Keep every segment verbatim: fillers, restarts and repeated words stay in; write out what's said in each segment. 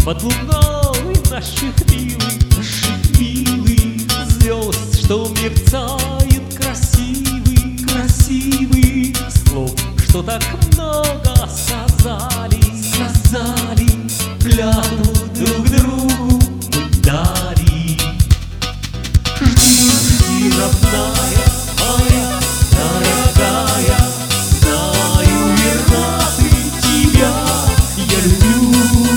Под луной наших милых, наших милых звезд, что мерцают красивый, красивый слов, что так много сказали, сказали, клятву друг другу мы дали. Жди, жди, родная моя, дорогая, знаю, верна ты, тебя я люблю.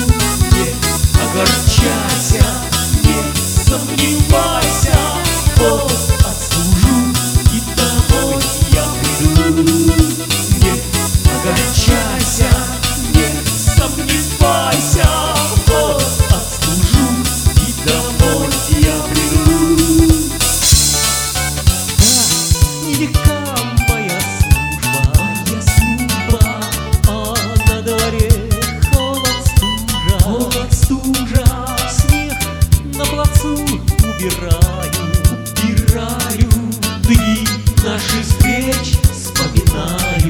Огорчайся, не сомневайся, вот отслужу и домой я приду. Не огорчайся, не сомневайся, вот отслужу и домой я приду. Да, нелегка моя служба, моя служба, а на дворе холод стужа, холод стужа. На плацу убираю, убираю дни наших встреч вспоминаю.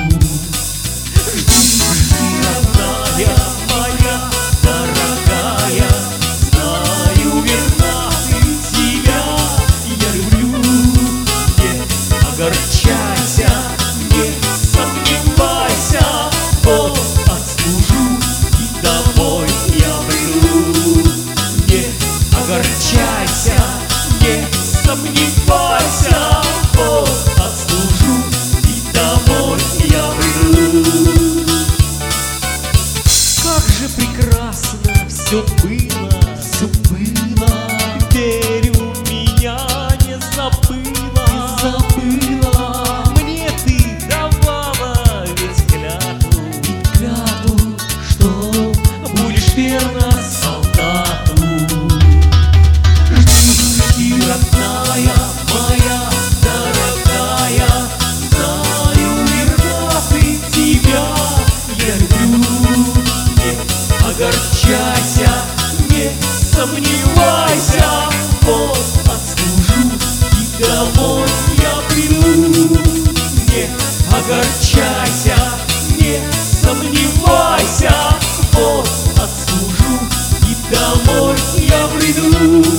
Жди, жди, родная моя, дорогая, знаю, верна ты, тебя я люблю. Не огорчайся, не сомневайся, вот отслужу и домой я приду. Огорчайся, не сомневайся, вот отслужу и домой я приду. Как же прекрасно все было, все было, верю, меня не забыла, не забыла. Мне ты давала ведь клятву, ведь клятву, что будешь верна солдату. Родная моя, дорогая, знаю, верна ты, тебя я люблю. Не огорчайся, не сомневайся, вот отслужу и домой я приду. Не огорчайся, не сомневайся, вот отслужу и домой я приду.